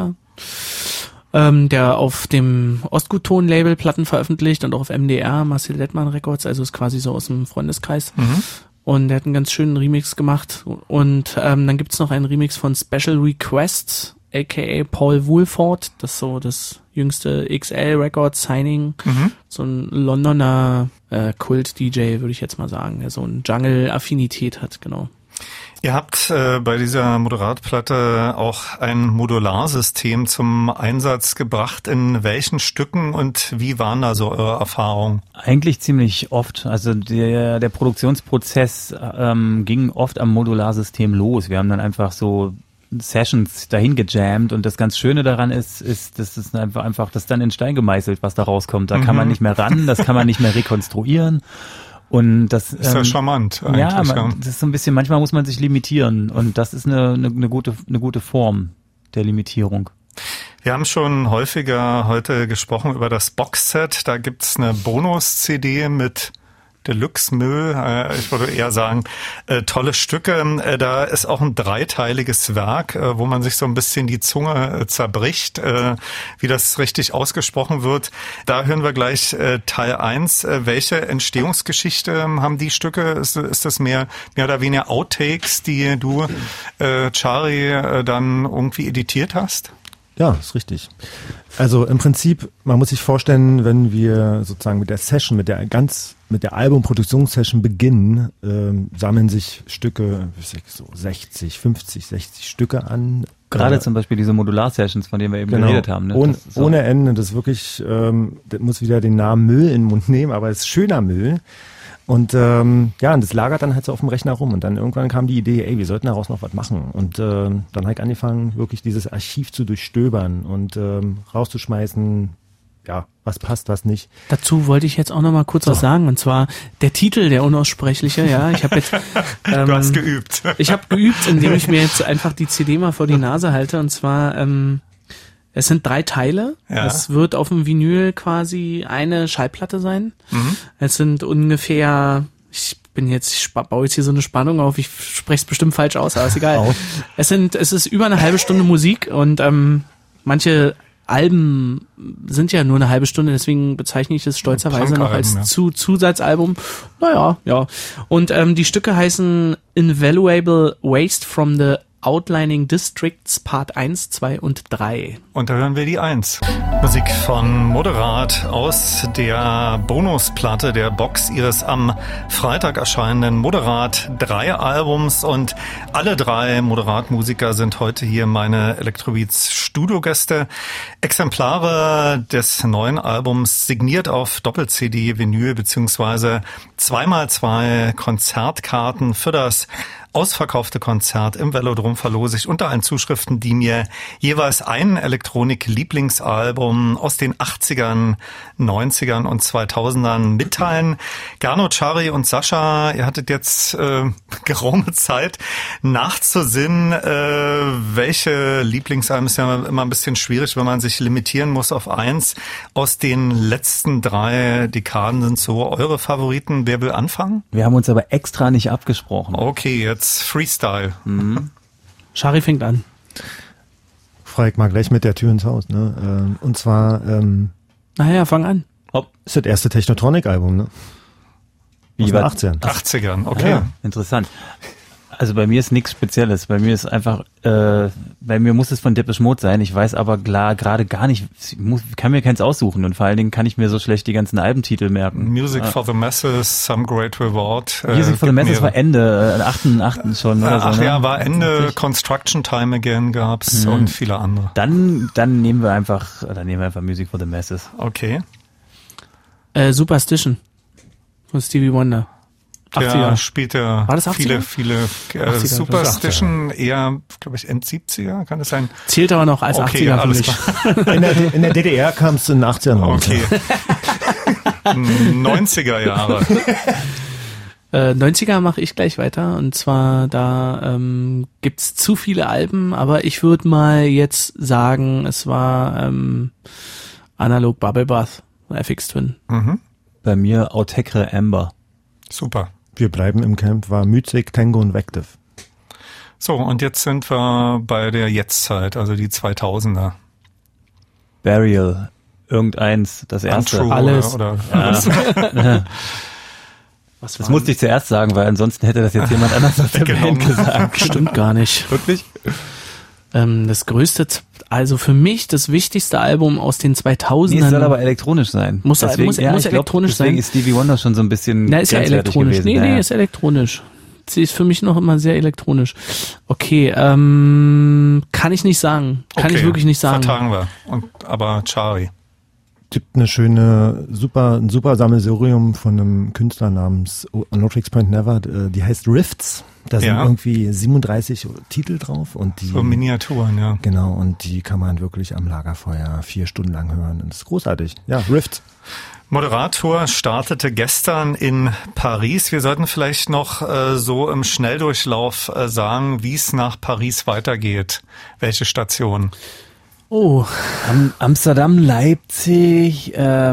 der auf dem Ostgutton-Label Platten veröffentlicht und auch auf MDR, Marcel Dettmann Records, also ist quasi so aus dem Freundeskreis. Und der hat einen ganz schönen Remix gemacht. Und dann gibt's noch einen Remix von Special Requests aka Paul Woolford, das ist so das jüngste XL Records Signing, so ein Londoner Kult-DJ, würde ich jetzt mal sagen, der so eine Jungle-Affinität hat, genau. Ihr habt bei dieser Moderat-Platte auch ein Modularsystem zum Einsatz gebracht. In welchen Stücken und wie waren da so eure Erfahrungen? Eigentlich ziemlich oft. Also der Produktionsprozess ging oft am Modularsystem los. Wir haben dann einfach so Sessions dahin gejammt und das ganz Schöne daran ist, das ist einfach das dann in Stein gemeißelt, was da rauskommt. Da kann man nicht mehr ran, das kann man nicht mehr rekonstruieren. Und das ist ja charmant eigentlich. Ja, das ist so ein bisschen, manchmal muss man sich limitieren und das ist eine gute Form der Limitierung. Wir haben schon häufiger heute gesprochen über das Boxset. Da gibt's eine Bonus-CD mit Deluxe-Müll, ich würde eher sagen, tolle Stücke. Da ist auch ein dreiteiliges Werk, wo man sich so ein bisschen die Zunge zerbricht, wie das richtig ausgesprochen wird. Da hören wir gleich Teil 1. Welche Entstehungsgeschichte haben die Stücke? Ist das mehr oder weniger Outtakes, die du, Chari, dann irgendwie editiert hast? Ja, ist richtig. Also im Prinzip, man muss sich vorstellen, wenn wir sozusagen mit der Session, mit der Albumproduktionssession beginnen, sammeln sich Stücke, so 60 Stücke an. Gerade zum Beispiel diese Modular-Sessions, von denen wir eben geredet haben. Ne? Ohne Ende, das ist wirklich, das muss wieder den Namen Müll in den Mund nehmen, aber es ist schöner Müll. Und und das lagert dann halt so auf dem Rechner rum. Und dann irgendwann kam die Idee, wir sollten daraus noch was machen. Und dann habe ich angefangen, wirklich dieses Archiv zu durchstöbern und rauszuschmeißen, ja, was passt, was nicht. Dazu wollte ich jetzt auch noch mal kurz was sagen. Und zwar der Titel, der unaussprechliche. Ja, ich habe jetzt du hast geübt. Ich habe geübt, indem ich mir jetzt einfach die CD mal vor die Nase halte. Und zwar es sind 3 Teile. Ja. Es wird auf dem Vinyl quasi eine Schallplatte sein. Es sind ungefähr, ich baue jetzt hier so eine Spannung auf, ich spreche es bestimmt falsch aus, aber ist egal. Es ist über eine halbe Stunde Musik und manche Alben sind ja nur eine halbe Stunde, deswegen bezeichne ich es stolzerweise noch als Zusatzalbum. Naja, ja. Und die Stücke heißen Invaluable Waste from the Outlining Districts Part 1, 2 und 3. Und da hören wir die 1. Musik von Moderat aus der Bonusplatte der Box ihres am Freitag erscheinenden Moderat 3 Albums. Und alle 3 Moderat-Musiker sind heute hier meine Electrobeats Studiogäste. Exemplare des neuen Albums signiert auf Doppel-CD, Vinyl beziehungsweise 2x2 Konzertkarten für das ausverkaufte Konzert im Velodrom verlose ich unter allen Zuschriften, die mir jeweils ein Elektronik-Lieblingsalbum aus den 80ern, 90ern und 2000ern mitteilen. Gernot, Chari und Sascha, ihr hattet jetzt geraume Zeit nachzusinnen. Welche Lieblingsalben ist ja immer ein bisschen schwierig, wenn man sich limitieren muss auf eins. Aus den letzten 3 Dekaden sind so eure Favoriten. Wer will anfangen? Wir haben uns aber extra nicht abgesprochen. Okay, jetzt Freestyle. Chari fängt an. Frage ich mal gleich mit der Tür ins Haus. Ne? Und zwar naja, fang an. Ist das erste Technotronic-Album, ne? Aus den 80ern. 80ern, okay. Ja, interessant. Also bei mir ist nichts Spezielles. Bei mir ist einfach, bei mir muss es von Depeche Mode sein. Ich weiß aber gerade gar nicht, kann mir keins aussuchen und vor allen Dingen kann ich mir so schlecht die ganzen Albentitel merken. Music for the Masses, Some Great Reward. Music for the Masses war Ende, 8. schon oder so. Ach ja, war Ende, Construction Time Again gab's und viele andere. Dann nehmen wir einfach Music for the Masses. Okay. Superstition von Stevie Wonder. Der spielt ja viele 80er? Superstition, eher, glaube ich, End 70er, kann das sein? Zählt aber noch als 80er für mich. In der DDR kam es in den 80ern raus. Okay. 90er Jahre. 90er mache ich gleich weiter und zwar da gibt's zu viele Alben, aber ich würde mal jetzt sagen, es war Analog Bubble Bath, FX Twin. Bei mir Autechre Amber. Super. Wir bleiben im Camp, war Mythic, Tango und Vective. So, und jetzt sind wir bei der Jetztzeit, also die 2000er. Burial, irgendeins, das erste. Untrue, alles. Oder Ja. Das musste ich zuerst sagen, weil ansonsten hätte das jetzt jemand anders aus der Band gesagt. Stimmt gar nicht. Wirklich? Das größte, also für mich das wichtigste Album aus den 2000ern. Nee, es soll aber elektronisch sein. Muss elektronisch sein. Deswegen ist Stevie Wonder schon so ein bisschen Na, ist ja elektronisch. gewesen. Nee, ist elektronisch. Sie ist für mich noch immer sehr elektronisch. Okay, kann ich nicht sagen. Kann ich wirklich nicht sagen. Vertagen wir. Aber Charlie. Gibt eine schöne, ein super Sammelsurium von einem Künstler namens No Tricks Point Never, die heißt Rifts. Da sind irgendwie 37 Titel drauf und die. So Miniaturen, ja. Genau, und die kann man wirklich am Lagerfeuer 4 Stunden lang hören. Und das ist großartig. Ja, Rifts. Moderator startete gestern in Paris. Wir sollten vielleicht noch so im Schnelldurchlauf sagen, wie es nach Paris weitergeht. Welche Station? Oh. Amsterdam, Leipzig,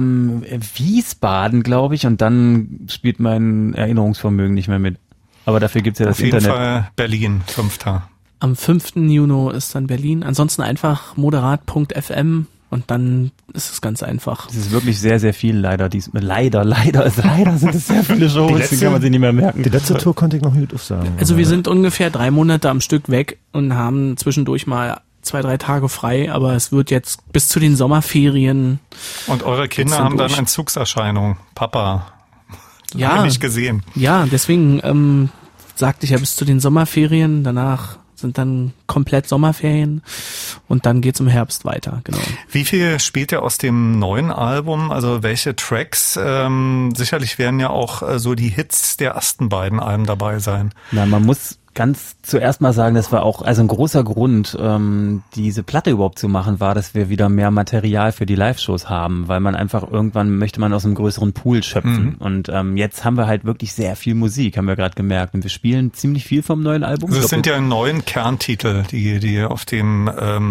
Wiesbaden, glaube ich, und dann spielt mein Erinnerungsvermögen nicht mehr mit. Aber dafür gibt's ja das Internet. Auf jeden Fall Berlin, 5. Am 5. Juni ist dann Berlin. Ansonsten einfach moderat.fm und dann ist es ganz einfach. Es ist wirklich sehr, sehr viel leider. Leider sind es sehr viele Shows, die kann man sich nicht mehr merken. Die letzte Tour konnte ich noch nicht aufsagen. Also wir sind ungefähr 3 Monate am Stück weg und haben zwischendurch mal 2-3 Tage frei, aber es wird jetzt bis zu den Sommerferien. Und eure Kinder haben dann Entzugserscheinungen. Papa, ja, nicht gesehen. Ja, deswegen sagte ich ja bis zu den Sommerferien. Danach sind dann komplett Sommerferien und dann geht's im Herbst weiter. Genau. Wie viel spielt ihr aus dem neuen Album? Also welche Tracks? Sicherlich werden ja auch so die Hits der ersten beiden Alben dabei sein. Na, man muss ganz zuerst mal sagen, das war auch ein großer Grund, diese Platte überhaupt zu machen, war, dass wir wieder mehr Material für die Live-Shows haben, weil man einfach irgendwann möchte man aus einem größeren Pool schöpfen. Und jetzt haben wir halt wirklich sehr viel Musik, haben wir gerade gemerkt. Und wir spielen ziemlich viel vom neuen Album. Das sind ja 9 Kerntitel, die auf dem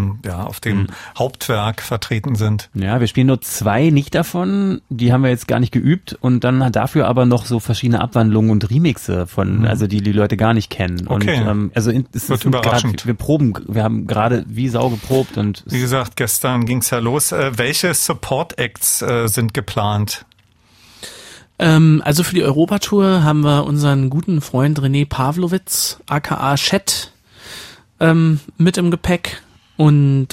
Hauptwerk vertreten sind. Ja, wir spielen nur 2 nicht davon, die haben wir jetzt gar nicht geübt und dann dafür aber noch so verschiedene Abwandlungen und Remixe von, also die Leute gar nicht kennen. Okay. Und es wird überraschend. Wir haben gerade wie Sau geprobt und wie gesagt, gestern ging's ja los. Welche Support Acts sind geplant? Also für die Europatour haben wir unseren guten Freund René Pavlovitz, aka Chet, mit im Gepäck und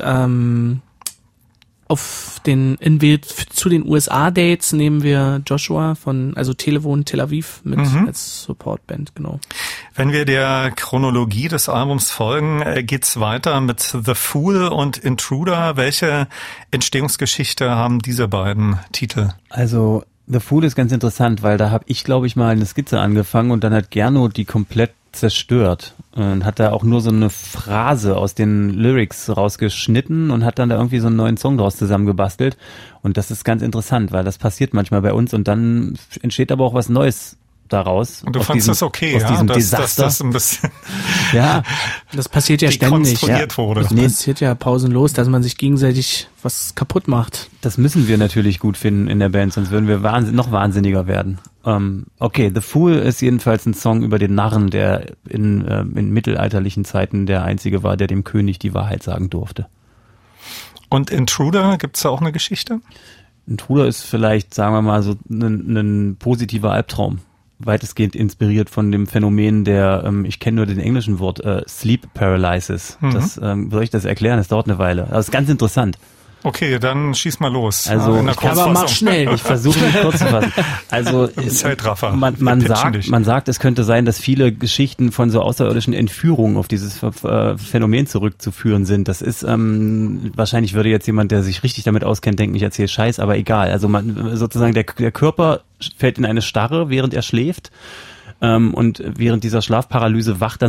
zu den USA-Dates nehmen wir Joshua von Telewohn Tel Aviv mit als Supportband, genau. Wenn wir der Chronologie des Albums folgen, geht's weiter mit The Fool und Intruder. Welche Entstehungsgeschichte haben diese beiden Titel? Also The Fool ist ganz interessant, weil da habe ich, glaube ich, mal eine Skizze angefangen und dann hat Gernot die komplett zerstört und hat da auch nur so eine Phrase aus den Lyrics rausgeschnitten und hat dann da irgendwie so einen neuen Song draus zusammengebastelt und das ist ganz interessant, weil das passiert manchmal bei uns und dann entsteht aber auch was Neues daraus. Und du fandst das okay, aus diesem Desaster. Das ein bisschen ja, das passiert ja ständig. Wurde. Das passiert ja pausenlos, dass man sich gegenseitig was kaputt macht. Das müssen wir natürlich gut finden in der Band, sonst würden wir noch wahnsinniger werden. Okay, The Fool ist jedenfalls ein Song über den Narren, der in mittelalterlichen Zeiten der einzige war, der dem König die Wahrheit sagen durfte. Und Intruder, gibt's da auch eine Geschichte? Intruder ist vielleicht, sagen wir mal, so ein positiver Albtraum. Weitestgehend inspiriert von dem Phänomen der, ich kenne nur den englischen Wort, Sleep Paralysis. Das, soll ich das erklären? Das dauert eine Weile. Das ist ganz interessant. Okay, dann schieß mal los. Also, aber mach schnell. Ich versuche mich kurz zu fassen. Also, Zeitraffer. Man sagt, es könnte sein, dass viele Geschichten von so außerirdischen Entführungen auf dieses Phänomen zurückzuführen sind. Das ist, wahrscheinlich würde jetzt jemand, der sich richtig damit auskennt, denken, ich erzähle Scheiß, aber egal. Also sozusagen der Körper fällt in eine Starre, während er schläft. Und während dieser Schlafparalyse wachen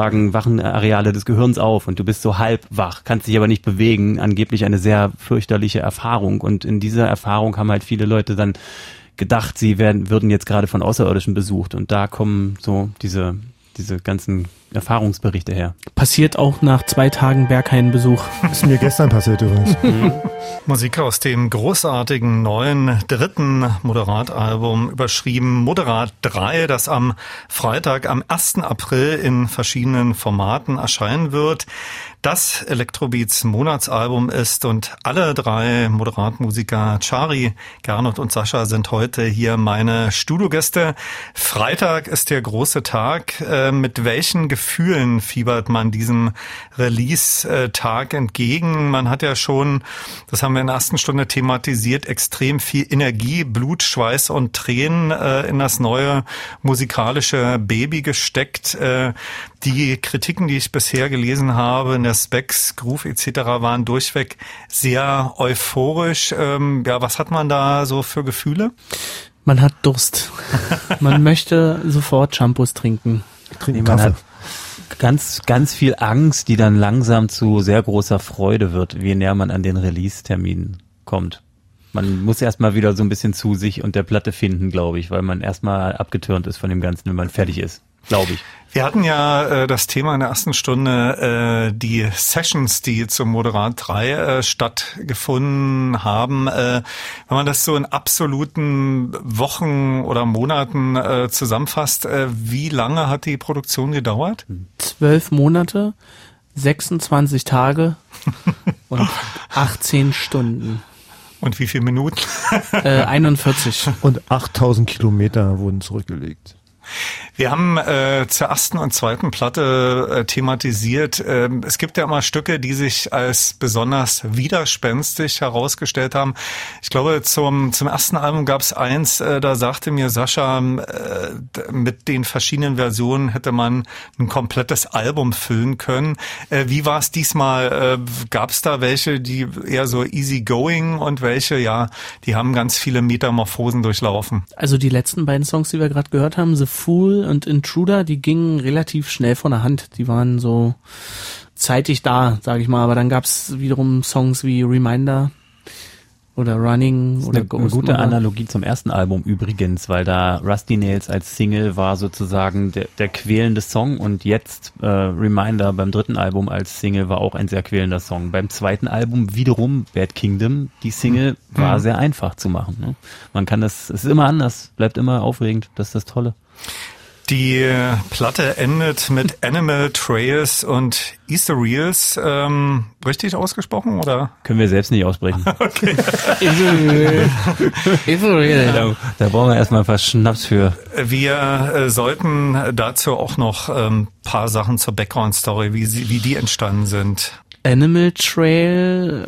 Areale des Gehirns auf und du bist so halb wach, kannst dich aber nicht bewegen, angeblich eine sehr fürchterliche Erfahrung und in dieser Erfahrung haben halt viele Leute dann gedacht, sie würden jetzt gerade von Außerirdischen besucht und da kommen so diese ganzen Erfahrungsberichte her. Passiert auch nach 2 Tagen Berghain-Besuch. Ist mir gestern passiert übrigens. Musik aus dem großartigen neuen 3. Moderat-Album, überschrieben Moderat 3, das am Freitag, am 1. April in verschiedenen Formaten erscheinen wird. das Electrobeats Monatsalbum ist. Und alle drei Moderatmusiker, Chari, Gernot und Sascha, sind heute hier meine Studiogäste. Freitag ist der große Tag. Mit welchen Gefühlen fiebert man diesem Release-Tag entgegen? Man hat ja schon, das haben wir in der ersten Stunde thematisiert, extrem viel Energie, Blut, Schweiß und Tränen in das neue musikalische Baby gesteckt. Die Kritiken, die ich bisher gelesen habe in der Specs, Groove etc. waren durchweg sehr euphorisch. Was hat man da so für Gefühle? Man hat Durst. Man möchte sofort Shampoos trinken. Man hat ganz, ganz viel Angst, die dann langsam zu sehr großer Freude wird, je näher man an den Release-Termin kommt. Man muss erstmal wieder so ein bisschen zu sich und der Platte finden, glaube ich, weil man erstmal abgetürnt ist von dem Ganzen, wenn man fertig ist, glaube ich. Wir hatten ja das Thema in der ersten Stunde, die Sessions, die zum Moderat 3 stattgefunden haben. Wenn man das so in absoluten Wochen oder Monaten zusammenfasst, wie lange hat die Produktion gedauert? 12 Monate, 26 Tage und 18 Stunden. Und wie viele Minuten? 41. Und 8000 Kilometer wurden zurückgelegt. Wir haben zur ersten und zweiten Platte thematisiert. Es gibt ja immer Stücke, die sich als besonders widerspenstig herausgestellt haben. Ich glaube, zum ersten Album gab es eins, da sagte mir Sascha, mit den verschiedenen Versionen hätte man ein komplettes Album füllen können. Wie war es diesmal? Gab es da welche, die eher so easy going und welche, ja, die haben ganz viele Metamorphosen durchlaufen? Also die letzten beiden Songs, die wir gerade gehört haben, The Fool und Intruder, die gingen relativ schnell von der Hand. Die waren so zeitig da, sage ich mal. Aber dann gab's wiederum Songs wie Reminder oder Running oder Ghost. Eine gute Analogie zum ersten Album übrigens, weil da Rusty Nails als Single war sozusagen der quälende Song und jetzt Reminder beim dritten Album als Single war auch ein sehr quälender Song. Beim zweiten Album wiederum Bad Kingdom, die Single war sehr einfach zu machen. Ne? Man kann es ist immer anders, bleibt immer aufregend, das ist das Tolle. Die Platte endet mit Animal Trails und Ethereals. Richtig ausgesprochen, oder? Können wir selbst nicht aussprechen. Okay. Ethereal. Da brauchen wir erstmal ein paar Schnaps für. Wir sollten dazu auch noch ein paar Sachen zur Background-Story, wie die entstanden sind. Animal Trail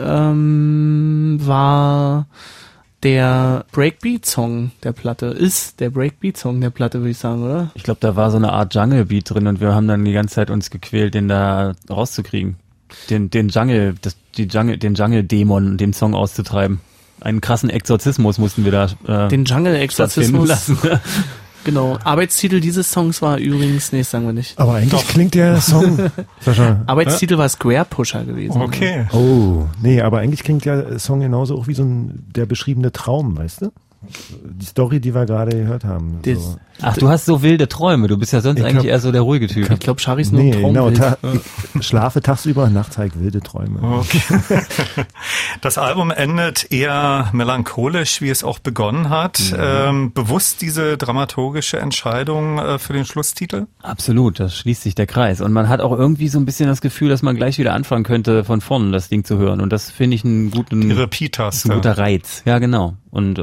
war der Breakbeat-Song der Platte, ist der Breakbeat-Song der Platte, würde ich sagen, oder? Ich glaube, da war so eine Art Jungle-Beat drin und wir haben dann die ganze Zeit uns gequält, den da rauszukriegen. Den Jungle-Dämon, den Song auszutreiben. Einen krassen Exorzismus mussten wir da den Jungle-Exorzismus lassen. Genau. Arbeitstitel dieses Songs war übrigens, nee, sagen wir nicht. Aber eigentlich klingt der Song, Sascha. Arbeitstitel war Square Pusher gewesen. Okay. Oh, nee, aber eigentlich klingt der Song genauso auch wie so der beschriebene Traum, weißt du? Die Story, die wir gerade gehört haben. So. Ach, du hast so wilde Träume. Du bist ja sonst eigentlich eher so der ruhige Typ. Ich glaube, Chari ist nur ein Traum. Genau, schlafe tagsüber, nachts halt wilde Träume. Okay. Das Album endet eher melancholisch, wie es auch begonnen hat. Bewusst diese dramaturgische Entscheidung für den Schlusstitel? Absolut, das schließt sich der Kreis. Und man hat auch irgendwie so ein bisschen das Gefühl, dass man gleich wieder anfangen könnte, von vorne das Ding zu hören. Und das finde ich einen guten, die Repeat-Taste. Ein guter Reiz. Ja, genau. Und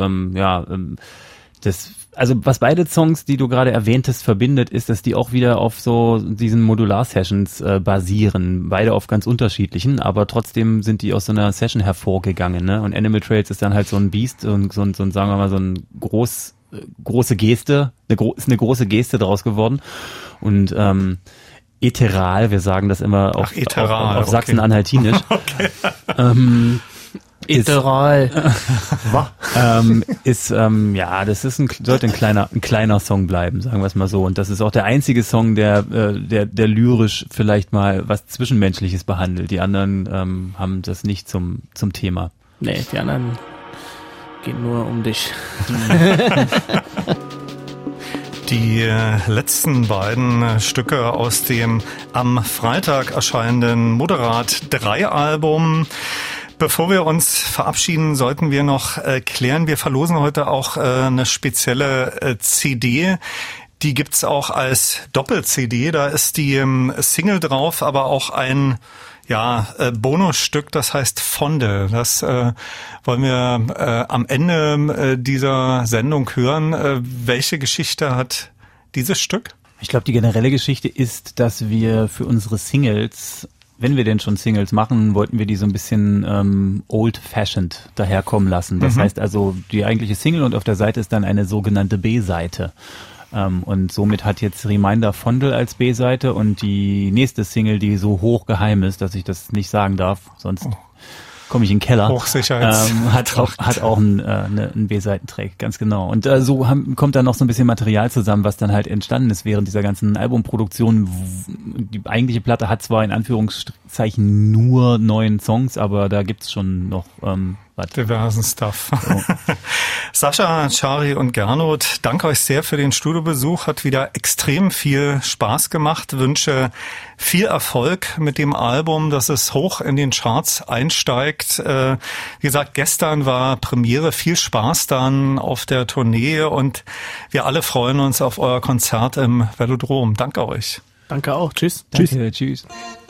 also was beide Songs, die du gerade erwähntest, verbindet, ist, dass die auch wieder auf so diesen Modular-Sessions basieren. Beide auf ganz unterschiedlichen, aber trotzdem sind die aus so einer Session hervorgegangen. Ne? Und Animal Trails ist dann halt so ein Biest und so ein sagen wir mal, so ein große Geste, ist eine große Geste draus geworden. Und Etheral, wir sagen das immer auf Sachsen-Anhaltinisch. Okay. Etheral. Das ist sollte ein kleiner Song bleiben, sagen wir es mal so. Und das ist auch der einzige Song, der lyrisch vielleicht mal was Zwischenmenschliches behandelt. Die anderen haben das nicht zum Thema. Nee, die anderen gehen nur um dich. Die letzten beiden Stücke aus dem am Freitag erscheinenden Moderat 3 Album. Bevor wir uns verabschieden, sollten wir noch klären, wir verlosen heute auch eine spezielle CD. Die gibt's auch als Doppel-CD. Da ist die Single drauf, aber auch ein Bonusstück, das heißt Fonde. Das wollen wir am Ende dieser Sendung hören. Welche Geschichte hat dieses Stück? Ich glaube, die generelle Geschichte ist, dass wir für unsere Singles, wenn wir denn schon Singles machen, wollten wir die so ein bisschen old-fashioned daherkommen lassen. Das heißt also, die eigentliche Single und auf der Seite ist dann eine sogenannte B-Seite. Und somit hat jetzt Reminder Fondel als B-Seite und die nächste Single, die so hoch geheim ist, dass ich das nicht sagen darf, sonst komme ich in den Keller. Hat auch einen B-Seitentrack, ganz genau. Und so kommt dann noch so ein bisschen Material zusammen, was dann halt entstanden ist während dieser ganzen Albumproduktion. Die eigentliche Platte hat zwar in Anführungszeichen nur 9 Songs, aber da gibt's schon noch diversen Stuff. So. Sascha, Chari und Gernot, danke euch sehr für den Studiobesuch. Hat wieder extrem viel Spaß gemacht. Wünsche viel Erfolg mit dem Album, dass es hoch in den Charts einsteigt. Wie gesagt, gestern war Premiere. Viel Spaß dann auf der Tournee und wir alle freuen uns auf euer Konzert im Velodrom. Danke euch. Danke auch. Tschüss. Danke, tschüss.